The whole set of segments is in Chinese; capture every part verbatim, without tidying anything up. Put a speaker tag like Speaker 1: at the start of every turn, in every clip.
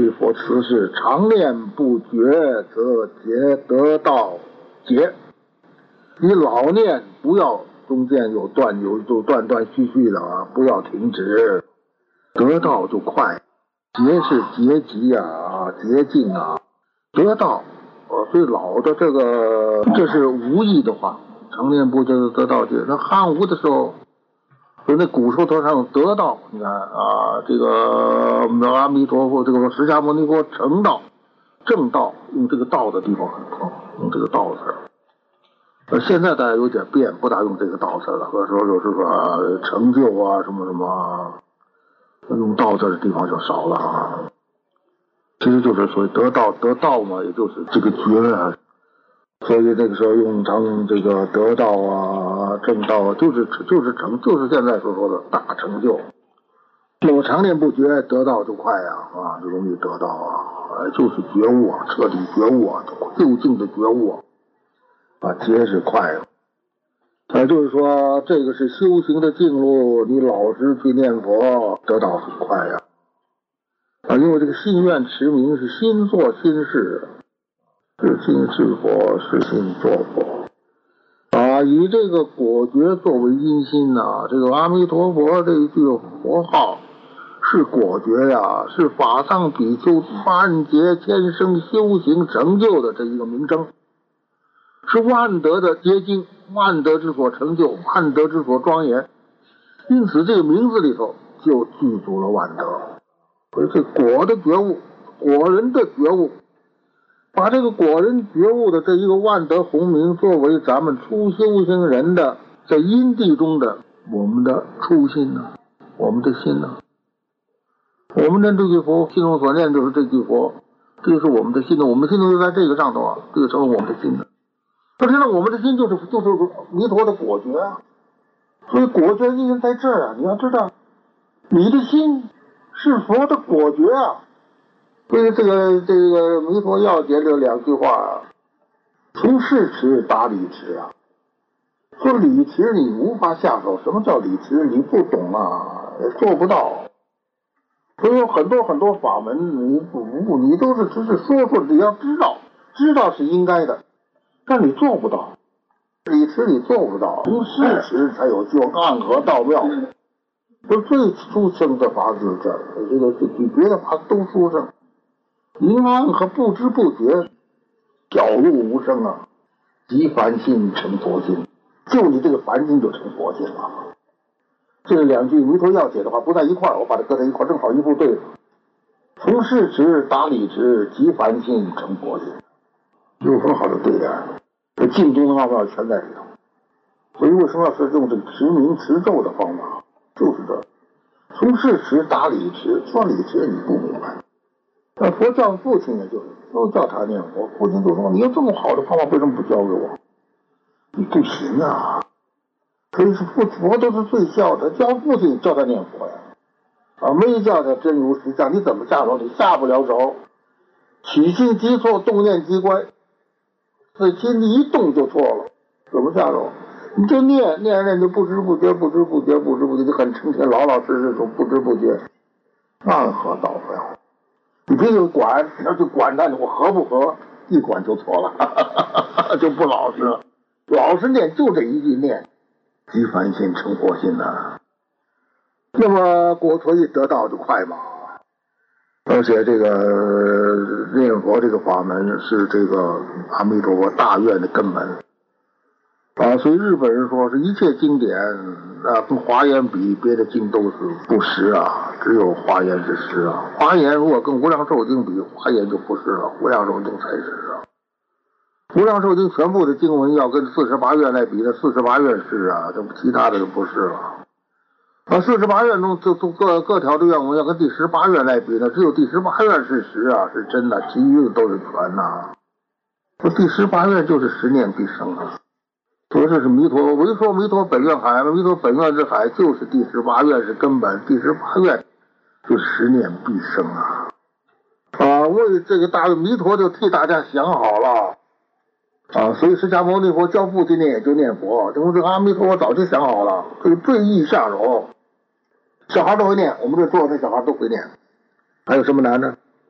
Speaker 1: 句佛词是常念不绝，则结得道结。你老念，不要中间有断有有断断续续的啊，不要停止，得道就快。结是结集啊，捷径啊，得道。呃，所以老的这个，这是无意的话，常念不绝得道结。那汉武的时候，就那古书头上得道，你看啊，这个阿弥陀佛，这个释迦牟尼佛成道、正道，用这个道的地方很多，用这个道字。呃，现在大家有点变，不大用这个道字了，或者说就是说、啊、成就啊，什么什么，用道字的地方就少了啊。其实就是所谓得道，得道嘛，也就是这个觉啊。所以那个时候用成这个得道啊、正道啊，就是就是成，就是现在所说的大成就。那么常念不绝，得道就快啊，啊，就容易得到啊，就是觉悟啊，彻底觉悟啊，究竟的觉悟啊，啊，结是快啊。啊，就是说这个是修行的径路，你老实去念佛，得到很快呀。啊，因为这个心愿持名是心做心事。是心是佛，是心做佛啊！以这个果觉作为因心呐、啊，这个阿弥陀佛这一句佛号是果觉呀，是法藏比丘万劫千生修行成就的这一个名称，是万德的结晶，万德之所成就，万德之所庄严。因此，这个名字里头就具足了万德。所以，这果的觉悟，果人的觉悟。把这个果人觉悟的这一个万德洪名作为咱们初修行人的在因地中的我们的初心呢、啊，我们的心呢、啊，我们念这句佛，心中所念就是这句佛，这就是我们的心呢，我们心中就在这个上头啊，这个成为我们的心呢。可是呢，我们的心就是就是弥陀的果觉啊，所以果觉因为在这儿啊，你要知道，你的心是佛的果觉啊。所以这个这个弥陀要解这两句话啊，从事持达理持啊。说理持你无法下手，什么叫理持？你不懂啊，也做不到。所以有很多很多法门，你不你都是只是说说，你要知道，知道是应该的，但你做不到。理持你做不到，从事持才有救，暗合道妙。不最殊胜的法子这儿，这个比别的法都殊胜。明暗和不知不觉，皎入无声啊！即凡心成佛心，就你这个凡心就成佛心了。这两句弥陀要解的话不在一块儿，我把它搁在一块儿，正好一副对子。从事持达理持，即凡心成佛心，有很好的对联。这净宗的奥妙全在里头。所以为什么要是用这个持名持咒的方法？就是这，从事持达理持，说理持你不明白。那佛教父亲呢，就是都叫他念佛，父亲就说：“你有这么好的方法，为什么不教给我？你不行啊！”所以是父佛都是最孝的，教父亲叫他念佛呀，啊，没叫他真如实相，你怎么下手？你下不了手。起心即错，动念即乖，这心一动就错了，怎么下手？你就念念念，就不知不觉，不知不觉，不知不觉，就很成天，老老实实说不知不觉，暗合道妙。你别去管，要去管他，我合不合？一管就错了，哈哈，就不老实了。老实念就这一句念，即凡心成佛心呐、啊。那么果所以得道就快嘛。而且这个念佛这个法门是这个阿弥陀佛大愿的根本啊，所以日本人说是一切经典啊，跟华严比，别的经都是不实啊，只有华严是实啊。华严如果跟无量寿经比，华严就不是了，无量寿经才是啊。无量寿经全部的经文要跟四十八愿来比，那四十八愿是啊，这其他的就不是了。啊，四十八愿中就就各各条的愿文要跟第十八愿来比呢，只有第十八愿是实啊，是真的，其余的都是全呐、啊。说第十八愿就是十念必生啊。说这是弥陀，唯说弥陀本愿海，弥陀本愿之海就是第十八愿是根本，第十八愿就是十念必生啊！啊，为这个大弥陀就替大家想好了啊，所以释迦牟尼佛教父今天也就念佛，因为这个阿弥陀佛早就想好了，这个最易下手，小孩都会念，我们这桌上的小孩都会念，还有什么难的？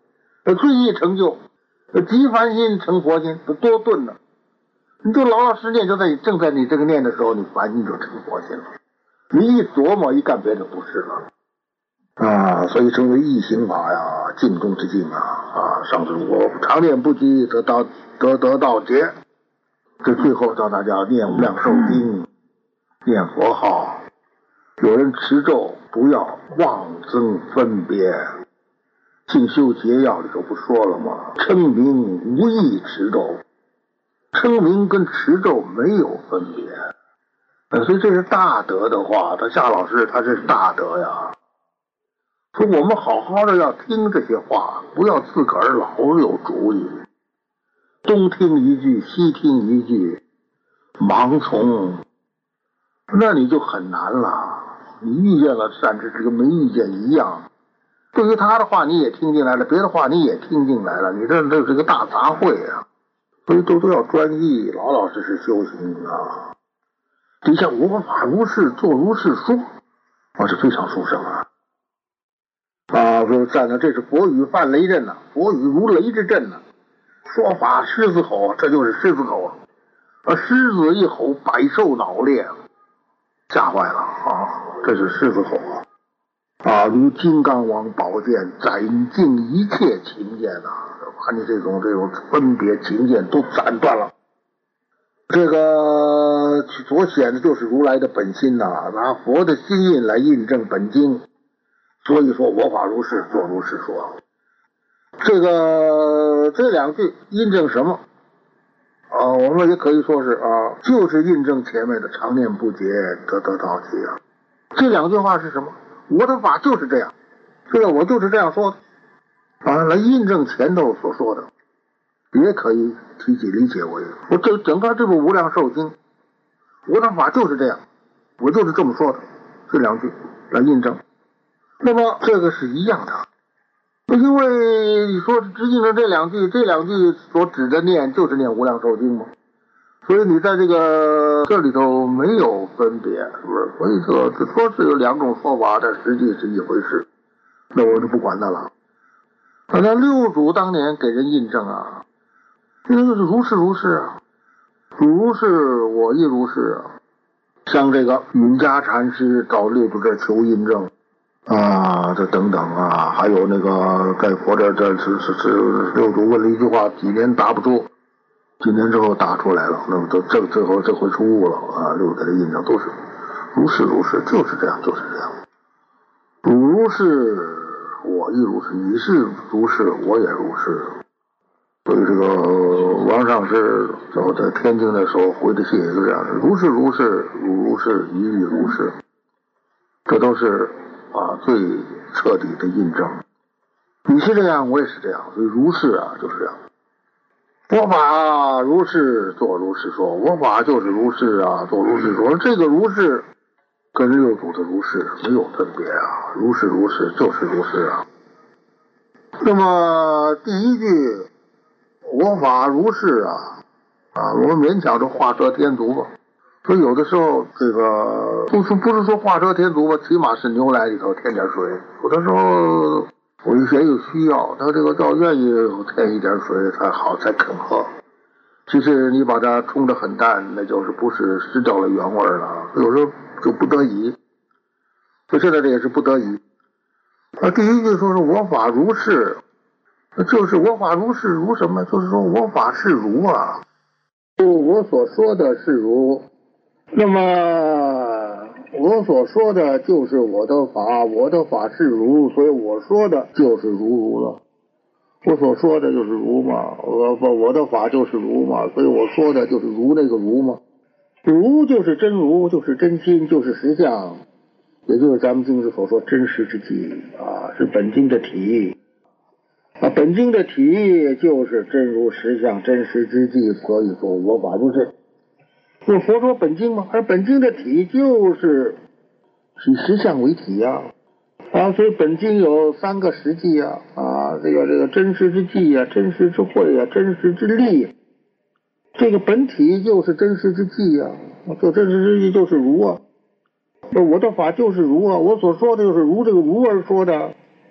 Speaker 1: 最易成就，即凡心成佛心，多顿呢。你就老老实念，就在你正在你这个念的时候，你凡心就成佛心了。你一琢磨一干别的不是了啊，所以称为易行法呀，静中之静啊啊！上次我常念不积，得到得得到劫。这最后教大家念无量寿经，念佛号。有人持咒，不要妄增分别。进修节要里头不说了吗？称名无异持咒，称名跟持咒没有分别。呃，所以这是大德的话，他夏老师他是大德呀。说我们好好的要听这些话，不要自个儿老有主意，东听一句西听一句，盲从，那你就很难了。你遇见了善知识跟没遇见一样。对于他的话你也听进来了，别的话你也听进来了，你这这是个大杂烩啊！所以都都要专一，老老实实修行啊。底下我法如是，做如是说，啊，是非常殊胜啊！啊，说站在这是佛语犯雷震呐、啊，佛语如雷之震呐、啊，说法狮子吼，这就是狮子口啊！啊，狮子一吼，百兽脑裂，吓坏了啊！这是狮子吼啊！啊，如金刚王宝剑斩尽一切情见啊，把你这种这种分别情见都斩断了。这个所显的就是如来的本心呐、啊，拿佛的心印来印证本经。所以说我法如是，做如是说。这个这两句印证什么？啊，我们也可以说是啊，就是印证前面的常念不竭，得得到极啊。这两句话是什么？我的法就是这样，这个我就是这样说的啊，来印证前头所说的，也可以提起理解为我这整个这部无量寿经，我的法就是这样，我就是这么说的，这两句来印证。那么这个是一样的，因为你说只印证这两句，这两句所指的念就是念无量寿经嘛，所以你在这个这里头没有分别，是不是？所以说只说是有两种说法，但实际是一回事，那我就不管它了。那六祖当年给人印证啊，这个就是如是如是啊，如是我亦如是啊。像这个云家禅师到六祖这求印证啊，这等等啊，还有那个在佛这这是是是六祖问了一句话，几年答不出，几年之后答出来了，那么都这最后这回出悟了啊！六祖的印证都是如是如是，就是这样，就是这样。如是我亦如是，你是如是，我也如是。所以这个王上师走在天津的时候回的信也是这样的，如是如是，如如是，一亦如是，这都是啊最彻底的印证。你是这样，我也是这样，所以如是啊就是这样。我法如是，做如是说，我法就是如是啊，做如是说。这个如是跟六祖的如是没有分别啊，如是如是就是如是啊。那么第一句我法如是啊，啊，我们勉强着画蛇添足吧。所以有的时候这个不是不是说画蛇添足吧，起码是牛奶里头添点水。有的时候我以前有需要，他这个倒愿意添一点水才好，才肯喝。其实你把它冲得很淡，那就是不是失掉了原味了。有时候就不得已，所以现在这也是不得已。啊，第一句说是我法如是，就是我法如是如什么？就是说我法是如啊，我所说的是如。那么我所说的就是我的法，我的法是如，所以我说的就是如如了。我所说的就是如嘛，我不我的法就是如嘛，所以我说的就是如那个如嘛。如就是真如，就是真心，就是实相，也就是咱们经师所说真实之体啊，是本经的体啊，本经的体就是真如实相真实之际，所以说我法如是。用佛说本经嘛，而本经的体就是以实相为体呀、啊，啊，所以本经有三个实际呀、啊，啊，这个这个真实之际呀、啊，真实之慧呀、啊，真实之力，这个本体就是真实之际呀、啊，这真实之际就是如啊，我的法就是如啊，我所说的就是如这个如而说的，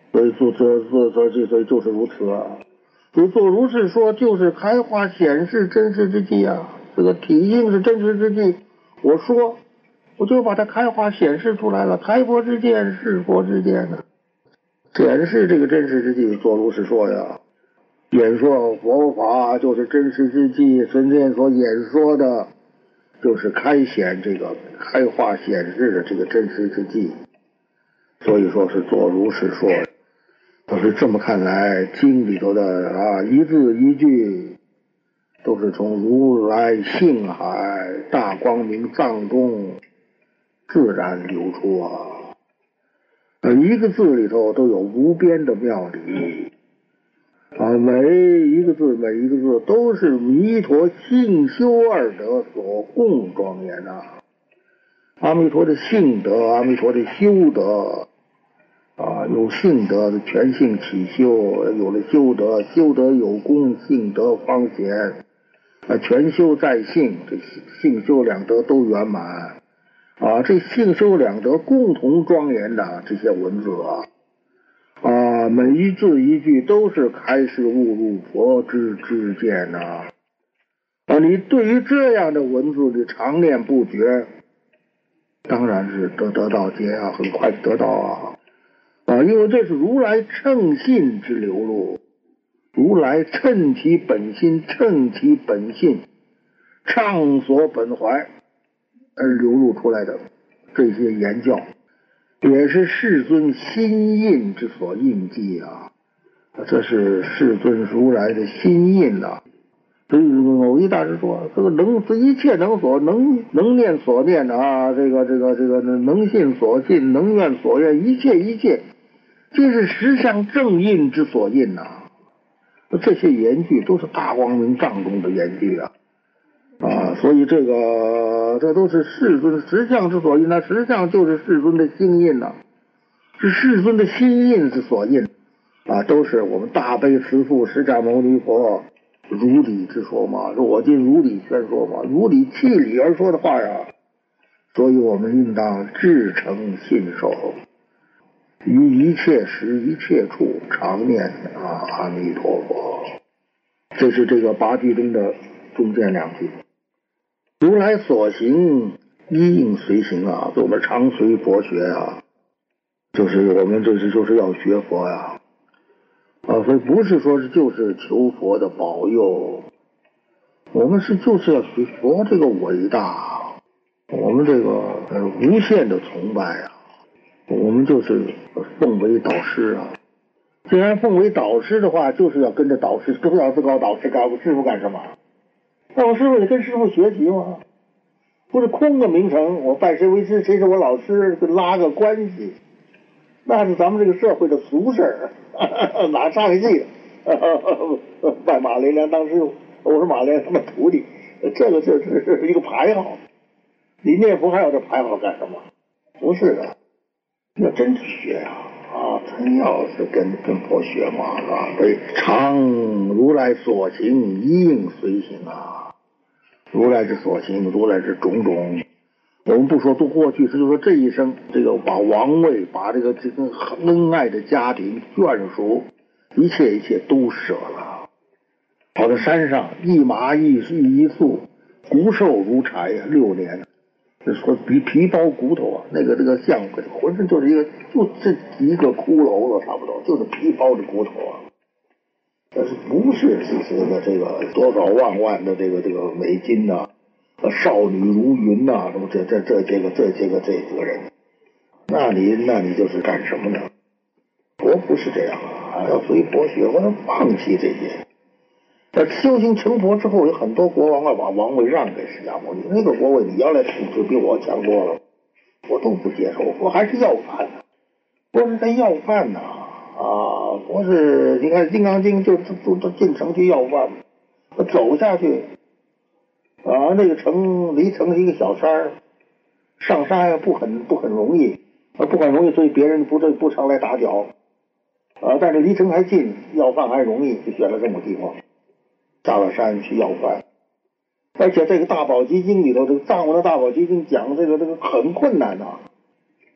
Speaker 1: 所以做做做做这所以就是如此啊。所以做如是说，就是开化显示真实之际啊。这个体性是真实之际，我说我就把它开化显示出来了。开佛之见是佛之见呢、啊，显示这个真实之际，做如是说呀。演说佛法就是真实之际，孙见所演说的就是开显这个开化显示的这个真实之际，所以说是做如是说。要是这么看来，经里头的啊一字一句都是从如来性海大光明藏中自然流出啊，一个字里头都有无边的妙理啊，每一个字每一个字都是弥陀性修二德所共庄严啊。阿弥陀的性德，阿弥陀的修德啊，有性德的全性起修，有了修德，修德有功，性德方显啊，全修在性，这性修两德都圆满啊，这性修两德共同庄严的这些文字啊。啊，每一字一句都是开示悟入佛之知见呐！啊，你对于这样的文字的常念不绝，当然是得得到解啊，很快得到啊！啊，因为这是如来乘信之流露，如来趁其本心，趁其本性，畅所本怀而流露出来的这些言教。也是世尊心印之所印记啊，这是世尊如来的心印啊。所以某一大师说，这个能一切能所能能念所念啊，这个这个这个能信所信，能愿所愿，一切一切，皆是实相正印之所印呐、啊。这些言句都是大光明藏中的言句啊。啊，所以这个这都是世尊实相之所印，那实相就是世尊的心印呐、啊，是世尊的心印之所印啊，都是我们大悲慈父释迦牟尼佛如理之说嘛，我今如理宣说嘛，如理契理而说的话呀，所以我们应当至诚信守，于一切时一切处常念啊阿弥陀佛。这是这个八句中的中间两句。如来所行一应随行啊，我们常随佛学啊，就是我们这是就是要学佛呀啊，所以不是说是就是求佛的保佑，我们是就是要学佛这个伟大，我们这个呃无限的崇拜啊，我们就是奉为导师啊。既然奉为导师的话，就是要跟着导师，都要自告导师干，我师傅干什么？那我师傅得跟师傅学习嘛，不是空个名称，我拜谁为师，谁是我老师，拉个关系，那是咱们这个社会的俗事儿，哪上一季拜马连良当师傅，我是马连良他们徒弟，这个就是一个牌号。你念佛还有这牌号干什么？不是的，要真去学呀、啊，啊，真要是跟跟佛学嘛，啊，所以常如来所行，一应随行啊。如来之所行，如来之种种，我们不说都过去，是就说这一生，这个把王位，把这个这个恩爱的家庭眷属，一切一切都舍了，跑到山上一麻一一粟，骨瘦如柴呀，六年，这说皮皮包骨头啊，那个这个像浑身就是一个就这一个骷髅了，差不多就是皮包着骨头啊。但是不是是这个这个多少万万的这个这个美金呐、啊，少女如云呐、啊，什么这这这这个这这个这个人，那你那你就是干什么呢？佛不是这样啊，要随佛学，我能放弃这些。在修行成佛之后，有很多国王要把王位让给释迦牟尼，那个国位你要来统治比我强多了，我都不接受，我还是要饭呢，我是在要饭呢。啊，不是，你看《金刚经》就就就进城去要饭，走下去，啊，那个城离城是一个小山，上山不很不很容易，啊，不很容易，所以别人不不不常来打搅，啊，但是离城还近，要饭还容易，就选了这么个地方，下了山去要饭。而且这个大宝积经里头，这个藏文的大宝积经讲这个这个很困难呐、啊，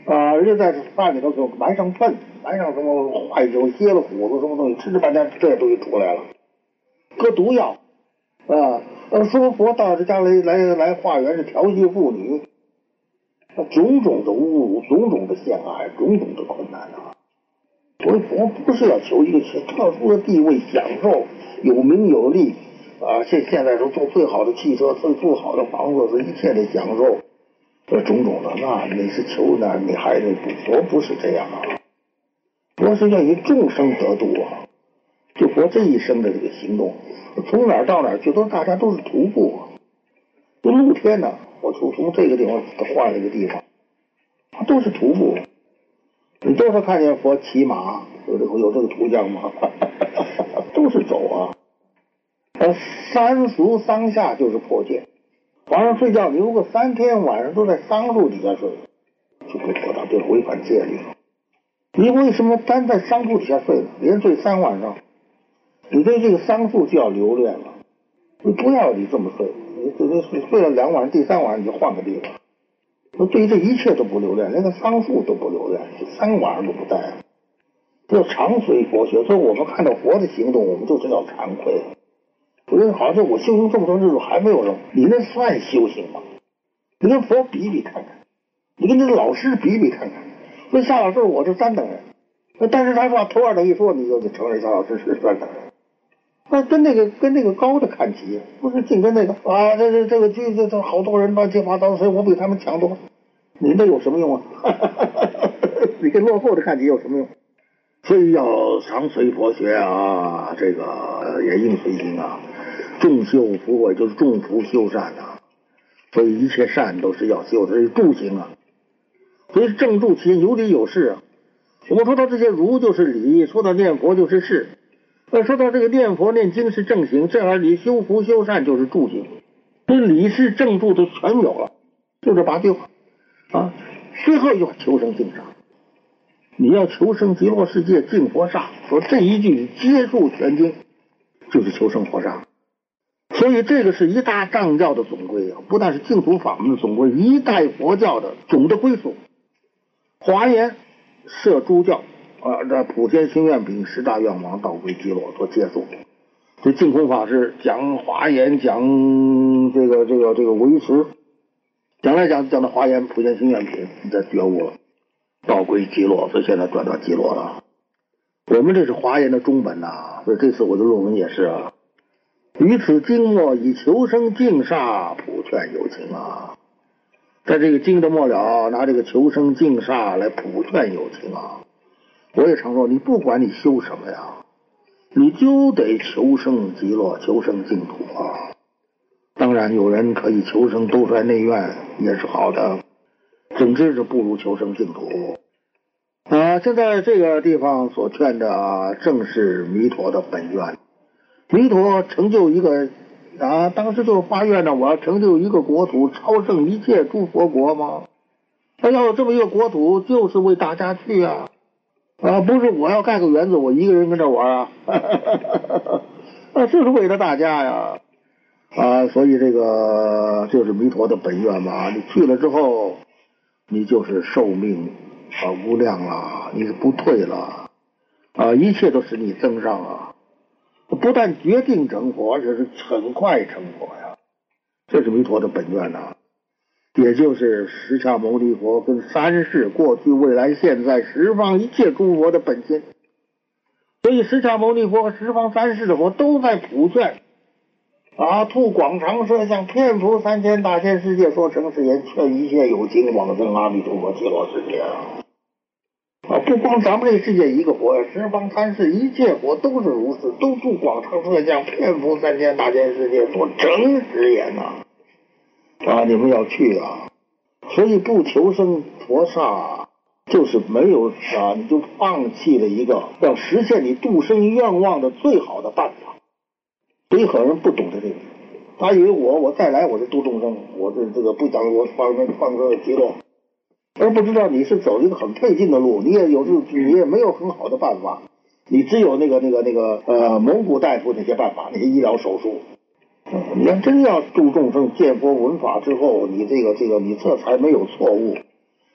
Speaker 1: 啊，人家在饭里头给我埋上粪，埋上什么坏酒、蝎子虎子什么东西，吃吃半天这东西出来了，搁毒药啊！呃，说佛到这家来来来化缘是调戏妇女，种种的侮辱，种种的陷害，种种的困难啊！所以佛不是要求一个特殊的地位、享受、有名有利啊！现现在说做最好的汽车、最最好的房子，是一切的享受。这种种的，那你是求那，你还得不佛不是这样啊，佛是愿意众生得度啊。就佛这一生的这个行动，从哪儿到哪儿去，都大家都是徒步啊。就露天呢，我从从这个地方换了一个地方，都是徒步。你多少看见佛骑马，有这个有这个图像吗？都是走啊。呃，三俗桑下就是破戒。晚上睡觉，你如果三天晚上都在桑树底下睡，就不妥当，就违反戒律了。你为什么单在桑树底下睡呢？连睡三晚上，你对这个桑树就要留恋了。你不要你这么睡，你这这睡了两晚上，第三晚上你就换个地方。那对于这一切都不留恋，连个桑树都不留恋，三晚上都不待。要常随佛学，所以我们看到佛的行动，我们就是要惭愧。有人好像我修行这么多日子还没有什么，你那算修行吗？你跟佛比比看看，你跟这个老师比比看看。所以夏老师我是三等人，但是他把头二等一说，你就得承认夏老师是三等人。那跟那个跟那个高的看齐，不是净跟那个啊，这这这个剧这这好多人乱七八糟，所以我比他们强多，你那有什么用啊？你跟落后的看齐有什么用？所以要常随佛学啊，这个也应随行啊。众修福慧就是众福修善啊，所以一切善都是要修的，这是助行啊。所以正助其有理有事啊。我们说到这些儒就是理，说到念佛就是事。那说到这个念佛念经是正行，这样理修福修善就是助行。所以理事正助都全有了，就这八句话啊。最后一句话求生净沙，你要求生极乐世界净佛刹，说这一句结束全经，就是求生佛刹。所以这个是一大藏教的总归啊，不但是净土法门的总归，一代佛教的总的归属。华严摄诸教啊，这普天心愿品十大愿王道归极乐做结束。这净空法师讲华严，讲这个这个这个维持，讲来讲讲到华严普天心愿品，你再觉悟了，道归极乐，所以现在转到极乐了。我们这是华严的中本呐、啊，所以这次我的论文也是啊。于此经末以求生净刹普劝有情啊，在这个经的末了，拿这个求生净刹来普劝有情啊。我也常说，你不管你修什么呀，你就得求生极乐，求生净土啊。当然有人可以求生兜率内院，也是好的，总之是不如求生净土啊。现在这个地方所劝的啊，正是弥陀的本愿。弥陀成就一个啊，当时就发愿呢，我要成就一个国土，超胜一切诸佛国吗？他要有这么一个国土，就是为大家去啊，啊，不是我要盖个园子，我一个人跟这玩啊，啊，就是为了大家呀，啊，所以这个就是弥陀的本愿嘛。你去了之后，你就是寿命啊无量了，你是不退了啊，一切都使你增上啊。不但决定成佛，而且是很快成佛呀，这是弥陀的本愿呐、啊，也就是释迦牟尼佛跟三世过去未来现在十方一切诸佛的本心。所以释迦牟尼佛和十方三世的佛都在普劝啊，吐广长舌相，遍普三千大千世界，说诚实言，劝一切有情往生阿弥陀佛极乐世界啊。啊，不光咱们这个世界一个佛呀，十方三世一切佛都是如此，都住广长舌相，遍普三千大千世界，说诚实言呐、啊！啊，你们要去啊！所以不求生佛刹，就是没有啊，你就放弃了一个要实现你度生愿望的最好的办法。所以很多人不懂得这个，他以为我我再来我是度众生，我这这个不讲我放生放生极乐。而不知道你是走一个很费劲的路，你也有你也没有很好的办法，你只有那个那个那个呃蒙古大夫那些办法，那些医疗手术。嗯、你要真要度众生见佛闻法之后，你这个这个你这才没有错误。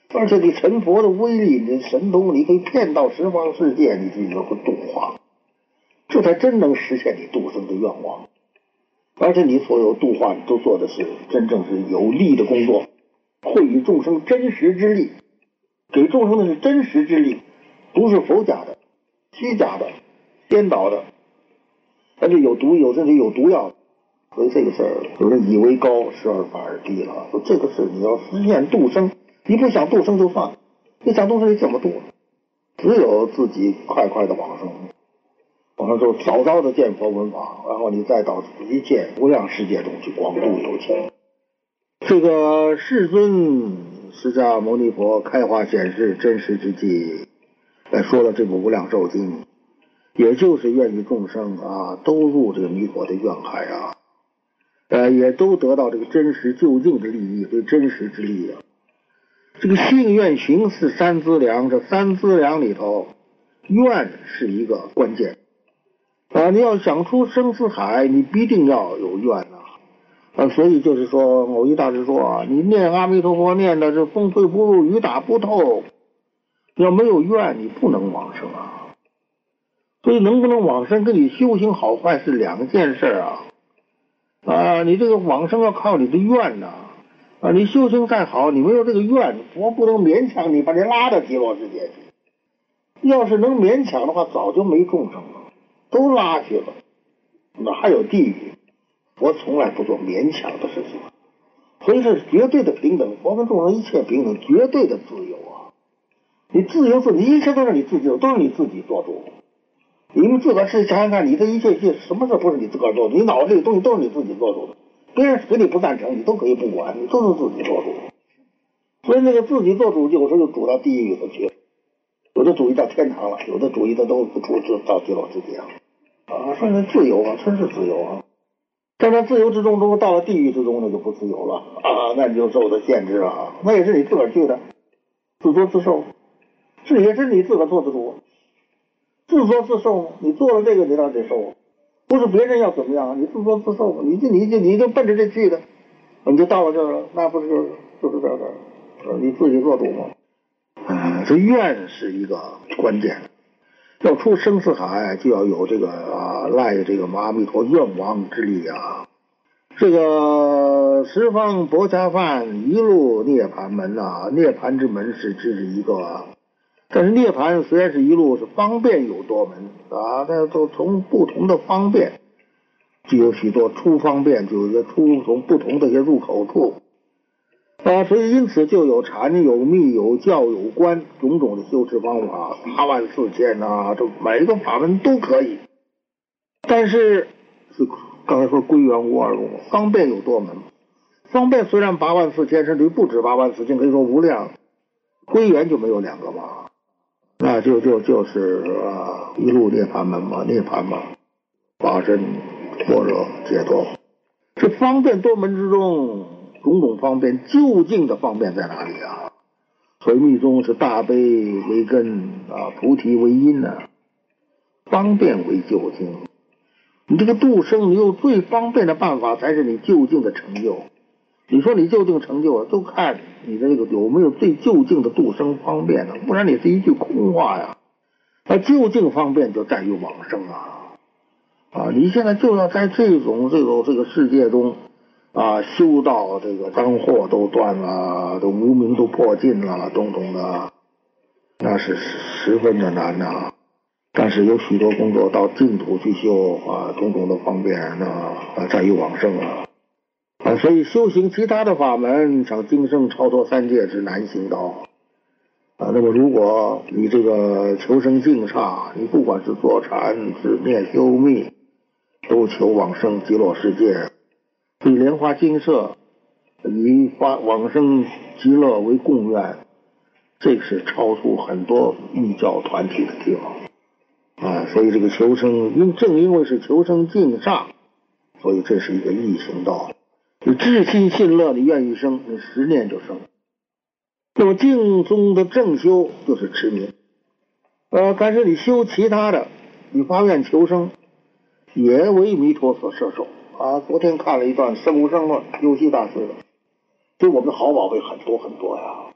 Speaker 1: 而且你成佛的威力，你的神通，你可以骗到十方世界，你自己就会度化，这才真能实现你度生的愿望。而且你所有度化，你都做的是真正是有利的工作，惠与众生真实之力，给众生的是真实之力，不是否假的、虚假的、颠倒的，而且有毒，有甚至有毒药。所以这个事儿，有人以为高，时而反而低了。说这个事你要实现度生，你不想度生就算了，你想度生你怎么度？只有自己快快的往生，往生之后早早的见佛闻法，然后你再到一切无量世界中去广度有情。这个世尊释迦牟尼佛开化显示真实之际，来说了这部无量寿经，也就是愿与众生啊都入这个弥陀的愿海啊，呃，也都得到这个真实究竟的利益，对真实之利啊。这个信愿行是三资粮，这三资粮里头，愿是一个关键啊！你要想出生死海，你必定要有愿啊！啊，所以就是说，某一大师说啊，你念阿弥陀佛念的是风吹不入，雨打不透，要没有愿，你不能往生啊！所以能不能往生，跟你修行好坏是两件事啊！啊，你这个往生要靠你的愿呐！啊，你修行再好，你没有这个愿，佛不能勉强你把你拉到极乐世界去。要是能勉强的话，早就没众生了，都拉去了，哪有地狱？佛从来不做勉强的事情，所以是绝对的平等。佛跟众生一切平等，绝对的自由啊！你自由自你一切都是你自己，都是你自己做主。你们自个儿试想想看，你的一切一切什么事不是你自个儿做的？你脑子里东西都是你自己做主的。别人给你不赞成，你都可以不管，你都是自己做主。所以那个自己做主，有时候就主到地狱里头去，有的主义到天堂了，有的主义的都不主就到极乐世界了。啊，说是自由啊，真是自由啊！但在自由之中，如果到了地狱之中，那就不自由了啊，那你就受到限制了啊。那也是你自个儿去的，自作自受，是也是你自个儿做的主，自作自受。你做了这个，你当然得受。不是别人要怎么样，你自作自受，你就你就你就奔着这去的，你就到了这儿了，那不是就是就是这儿，你自己做主吗？啊，这愿是一个关键，要出生死海，就要有这个啊赖这个阿弥陀愿王之力啊。这个十方薄伽梵一路涅盘门啊，涅盘之门是只是一个。但是涅盘虽然是一路是方便有多门啊，但都从不同的方便，就有许多出方便，就有些出从不同的一些入口处啊，所以因此就有禅有密有教有观种种的修持方法，八万四千啊，这每一个法门都可以。但是是刚才说归元无二路，方便有多门，方便虽然八万四千，甚至于不止八万四千，可以说无量，归元就没有两个嘛。那就就就是啊，一路涅盘门嘛，涅盘嘛，法身般若解脱。这方便多门之中，种种方便，究竟的方便在哪里啊？所以密宗是大悲为根啊，菩提为因呢、啊，方便为究竟。你这个度生，你用最方便的办法，才是你究竟的成就。你说你究竟成就了，都看你的这个有没有最究竟的度生方便呢？不然你是一句空话呀。那究竟方便就在于往生啊！啊，你现在就要在这种这种这个世界中啊，修到这个脏祸都断了，都无明都破尽了，种种的，那是十分的难呐、啊。但是有许多工作到净土去修啊，种种的方便啊，在于往生啊。啊，所以修行其他的法门，想今生超脱三界之难行道啊。那么如果你这个求生净刹，你不管是坐禅、是念修密，都求往生极乐世界。所以莲花精舍以发往生极乐为共愿，这个是超出很多密教团体的地方啊。所以这个求生，因正因为是求生净刹，所以这是一个易行道。你至心信乐，你愿意生，你十念就生。那么净宗的正修就是持名，呃，但是你修其他的，你发愿求生，也为弥陀所摄受啊。昨天看了一段《生无生论》，优西大师的，对我们的好宝贝很多很多呀。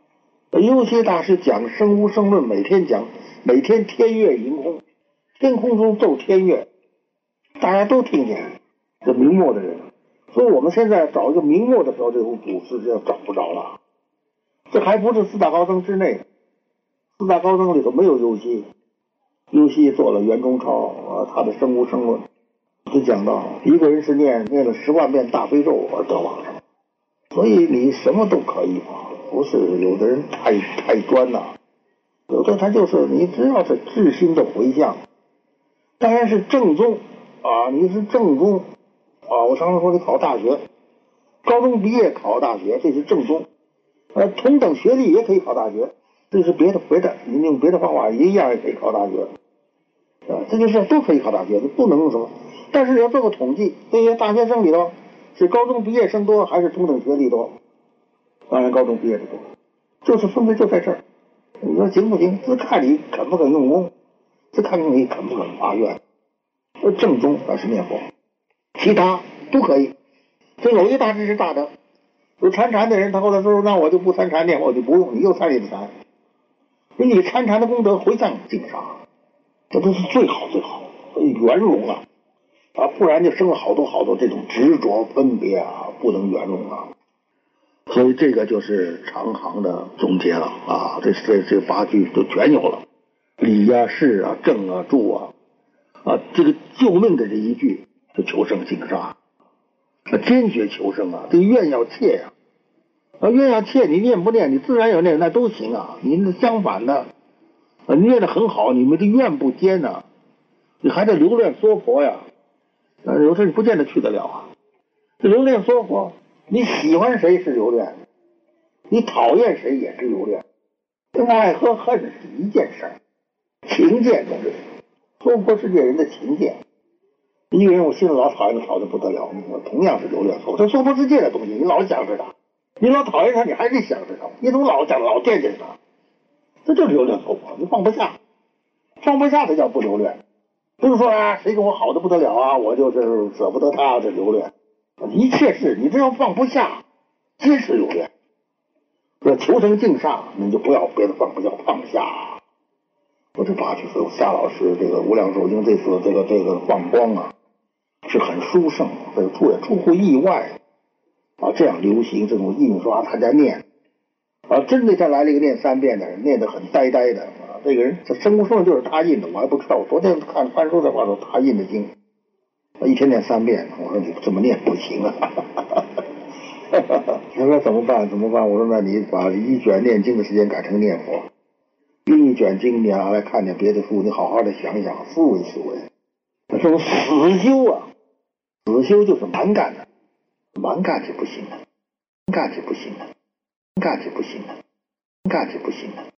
Speaker 1: 有些大师讲生无生论，每天讲，每天天月迎空，天空中奏天乐，大家都听见。这明末的人，所以我们现在找一个明末的标这种古诗，这找不着了。这还不是四大高僧之内，四大高僧里头没有尤西，尤西做了袁中超啊，他的生无生论就讲到一个人是念念了十万遍大悲咒而得往生，所以你什么都可以嘛，不是有的人太太专了，有的他就是你只要是至心的回向，当然是正宗啊，你是正宗啊，我常常说你考大学，高中毕业考大学，这是正宗，呃，同等学历也可以考大学，这是别的别的，你用别的方法一样也可以考大学，啊，这就是都可以考大学，你不能什么。但是你要做个统计，这些大学生里头是高中毕业生多还是同等学历多？当然高中毕业的多，就是分别就在这儿。你说行不行？只看你肯不肯用功，只看你肯不肯发愿。正宗那是念佛，其他都可以。这有一大师是大德，有参禅的人，他后来说：“那我就不参禅念，我就不用，你又参你的禅。”你参禅的功德回向净沙，这都是最好最好，圆融了。啊，不然就生了好多好多这种执着分别啊，不能圆融啊。所以这个就是长行的总结了啊，这这这八句都全有了，理啊、事啊、正啊、住啊，啊，这个救命的这一句是求生净沙，啊，坚决求生啊，这个愿要切呀，啊，愿要切，你念不念，你自然有念，那都行啊。你相反的，啊，你念得很好，你们的愿不坚呢，你还得留恋娑婆呀。啊，有时你不见得去得了啊。这留恋娑婆，你喜欢谁是留恋，你讨厌谁也是留恋。这爱和恨是一件事儿，情见中是娑婆世界人的情见。一个人我心里老讨厌他，讨厌得不得了，我同样是留恋娑婆。这娑婆世界的东西，你老想着他，你老讨厌他，你还是想着他，你怎么老想老惦记着他？这就是留恋娑婆，你放不下，放不下才叫不留恋。不是说啊，谁跟我好的不得了啊，我就是舍不得他，这留恋。一切事你只要放不下，皆是留恋。说求生净沙，你就不要别的放不下，放下。我这八句说夏老师这个无量寿经这次这个这个放光啊，是很殊胜，这个出也出乎意外啊，这样流行这种印刷，他在念啊，真的像来了一个念三遍的人，念得很呆呆的。这个人这生无生就是他印的，我还不知道。我昨天看翻书的话说他印的经，一天念三遍，我说你这么念不行啊。他说怎么办？怎么办？我说那你把一卷念经的时间改成念佛，另一卷经你拿来看点别的书，你好好的想想，思维思维。这种死修啊，死修就是蛮干的，蛮干是不行的，干是不行的，干是不行的，干是不行的。